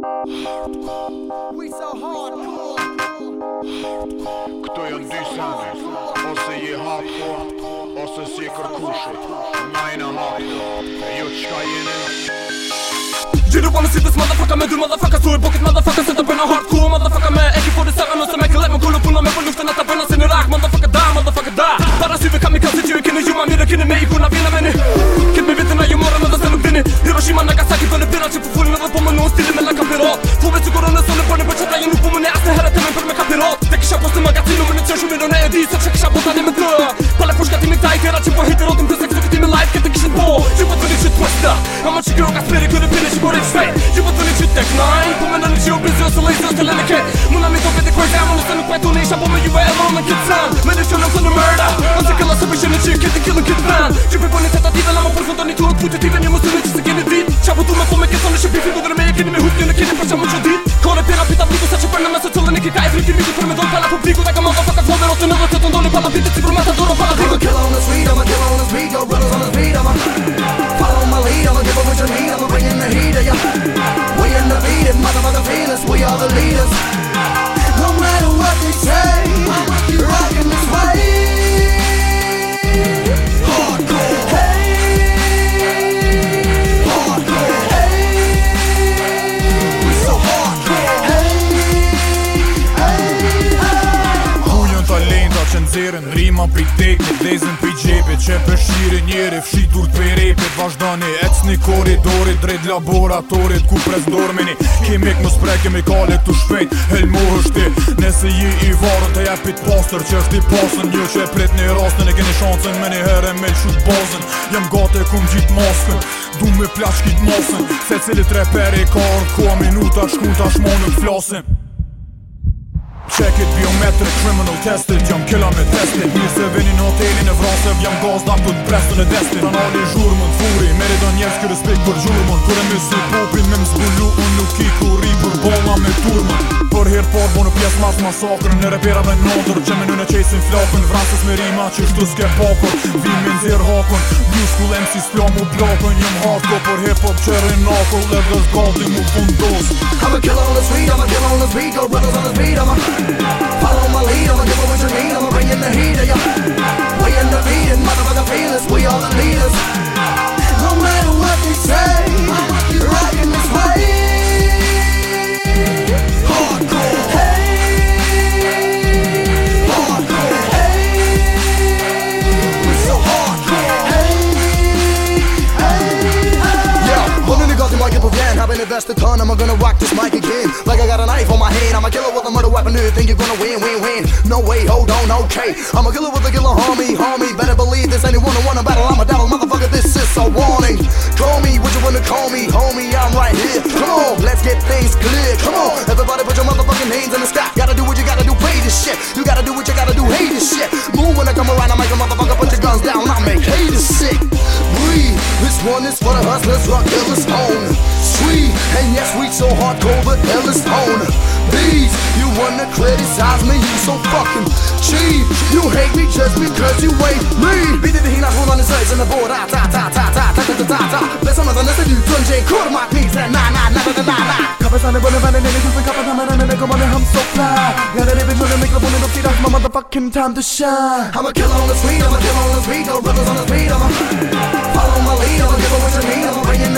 Këto janë dy sene, ose je hardcore, ose si kërkushit. Ma jena hardcore, e jo qka jene. You don't wanna see this motherfucker med du motherfucker så I bucket motherfucker sätta börna hardcore motherfucker med AK-47 och så med kalett med gull och punna med på luften att börna sin irak motherfucker där Bara syver kamikaze till jag kunde jumma med kunde mig kunna vinna men Kid med vitterna ju morgon och då ställer upp vinner Hiroshima Nagasaki för det pirat på fullen över på mig någon stil mellan kapirat Två vet så går den sån på den på chatta in på mig nästa här att men på med kapirat Täcker köpa på magasin och men kör med när det så försöker köpa på den med dö Palla forska till mig tight att jag hittar åt dem plus 6 till min life kan tänka shit på You want to do shit twista I'm a chicken och split kunde finish på det straight You want to do shit tech 9 på men den är busy och så lazy och ställer nicke Mona mitt upp det crazy I'm on the stand up on nation på mig you are on the kids sound Men det känns som en murder I'm sick of the submission and chick the killing kid fan Dripping på den tentativen när man får sånt och ni tog positiven Jag måste inte se in dit Chapa du med på mycket sån och köper fick både mig jag kunde med hook under kidden för samma så dit Kåre pera pita blick och sätter för när man så tullen inte kan jag mycket för med de palla på blick och lägga motherfucker får det åt den över 13 dollar palla bitte till bromata då palla I'm a killer on the street, I'm a killer on the street, yo brothers on the street, I'm a follow my lead, I'm a give up what you need, I'm a bring in the heat, yeah. We undefeated, motherfucker feelings, we are the leaders. No matter what they say, you're rocking this way. Hardcore, hey. Hardcore, hey. We so hardcore, hey. Hey, hey. Hujën talenta që nxerën rima pi teknit, lezën pi gjepit që pëshire njeri fshitur t'pej repit vazhdoni, ecni koridorit drejt laboratorit ku pres dormini Kimik më sprej kemikale këtu shpejt helmohësht ti Nese ji I varën të jepit pastor që është I pasën Jo që e prit një rastën e keni shansën me një herë me lëshut bazën Jam gate kum gjit maskën Du me plaq kit masën Se cilit reperi ka koa minuta shkun ta shmonën t'flasin Check it, biometric, criminal tested Jam killa me tested Mirë se veni në hotelin e vrasëv Jam gazda ku t'prestën e destin Kanali zhurmën, furi Meri do njerës kë respekt për zhurmën Kure me si popin me m'zbullu Unë nuk I kuri për bolla me turmën Për her par bo në pjesë mas masakrën Në reperave nëndër Gjemi në qesin flakën Vransës me rima që shtu s'ke pakër Vimi n'zir hakën New school MC s'pja mu plakën Jëm hardcore për hip hop qërin nakër Levë gati mu fundos I'm a killer on the street, I'm a killer on the street, yo brothers on the street, I'm a follow my lead, I'm a give up what you need, I'm a bring in the heat, yeah. We undefeated, motherfucker feelings, we are the leaders. No matter what they say, you're rocking this way. Hardcore, hey. Hardcore, hey. We so hardcore, hey. Hey, hey. Yeah, one in the goddamn mic på fjärn, have been invested ton, I'm gonna rock this mic again. Like I got a knife on my hand, I'm a killer with a murder weapon, do you think you're gonna win? No way, hold on, okay. I'm a killer with a killer homie. Better believe this, anyone who wanna battle, I'm a devil, motherfucker, this is a warning. Call me, what you wanna call me, homie, I'm right here. Come on, let's get things clear, come on. Everybody put your motherfucking hands in the sky. Gotta do what you gotta do, pay this shit. You gotta do what you gotta do, hate this shit. Move when I come around, I make a motherfucker put your guns down, I make haters sick. Breathe, this one is for the hustlers, rock killers on. Sweet, and yes, we so hardcore, the hell is on. These, you wanna criticize me, you so fucking cheap. You hate me just because you hate me. Bitte dig hina från den sägs en båda ta. Läsa med den nästa du dungeon, kör my piece, na. Kapasane på den vänner, nej, du kapar hamnar när det kommer med ham så fly. Jag är det med mikrofonen upp till my motherfucking time to shine. I'm a killer on the street, I'm a killer on the street, no brothers on the street, I'm a follow my lead, I'm a give up what you need, I'm a bring in